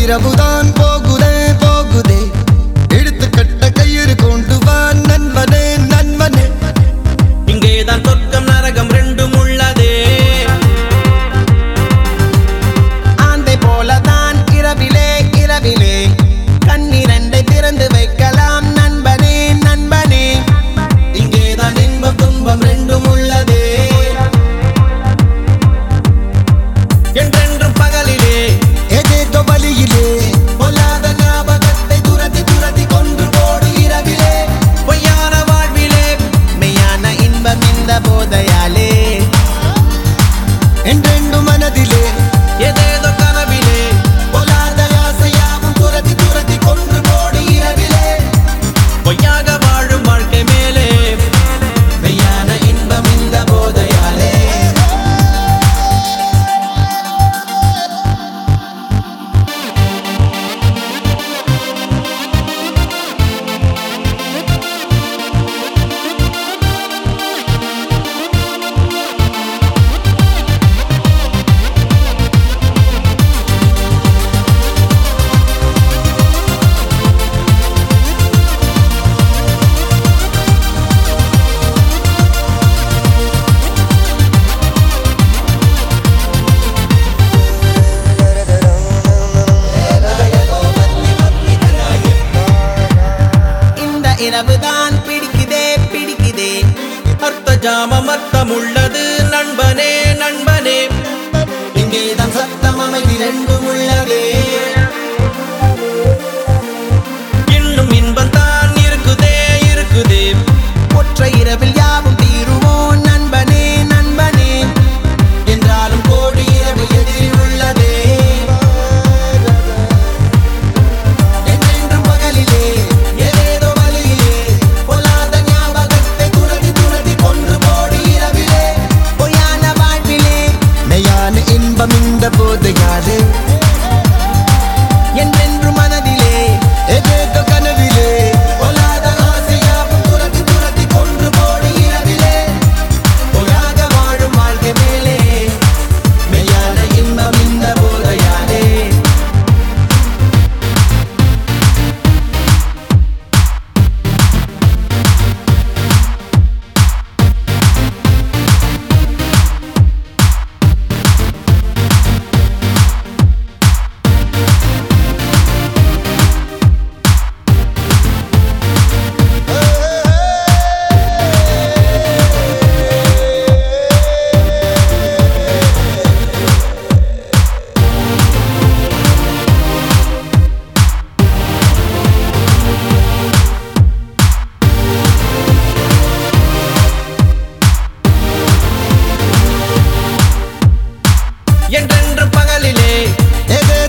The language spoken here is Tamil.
இரவுதான் போகுதே போகுதே எடுத்துக்கட்ட கயிறு கொண்டு வா நண்பனே நண்பனே இங்கேதான் சொர்க்கம் நரகம் ரெண்டும் உள்ளதே ஆந்தை போலதான் இரவிலே இரவிலே கண்ணிரண்டை திறந்து வைக்கலாம் நண்பனே நண்பனே இங்கேதான் இன்பம் துன்பம் ரெண்டும் உள்ளதே என்றென்றும் பகலிலே ஏதேதோ வழியிலே பொல்லாத ஞாபகத்தை துரத்தி துரத்தி கொன்று போடு இரவிலே பொய்யான வாழ்விலே மெய்யான இன்பம் இந்த போதையாலே என்றெண்டு மனதிலே ஏதேதோ கனவிலே பொல்லாத ஆசையாவும் துரத்தி துரத்தி கொன்று போடு இரவிலே பொய்யாக வாழும் வாழ்க்கை மேலே மெய்யான இன்பம் இந்த போதையாலே இந்த இரவுதான் பிடிக்குதே பிடிக்குதே அர்த்த ஜாமம் அர்த்தம் உள்ளது நண்பனே நண்பனே இங்கேதான் சத்தம் அமைதி ரெண்டும் உள்ளதே இன்னும் இன்பம் தான் இருக்குதே இருக்குதே ஒற்றை இரவில் யாவும் தீருமோ நண்பனே நண்பனே என்றாலும் கோடி இரவு எதிரில் உள்ளதே என்றென்றும் பகலிலே ஏதேதோ வழியிலே பொல்லாத ஞாபகத்தை துரத்தி துரத்தி கொன்று போடு இரவிலே பொய்யான வாழ்விலே மெய்யான இன்பம் இந்த போதையாலே என்றென்று மனதிலே ஏதேதோ கனவிலே பொல்லாத ஆசையாவும் துரத்தி துரத்தி கொன்று போடு இரவிலே பொய்யாக வாழும் வாழ்க்கை மேலே மெய்யான இன்பம் இந்த போதையாலே என்றென்றும் பகலிலே ஏதேதோ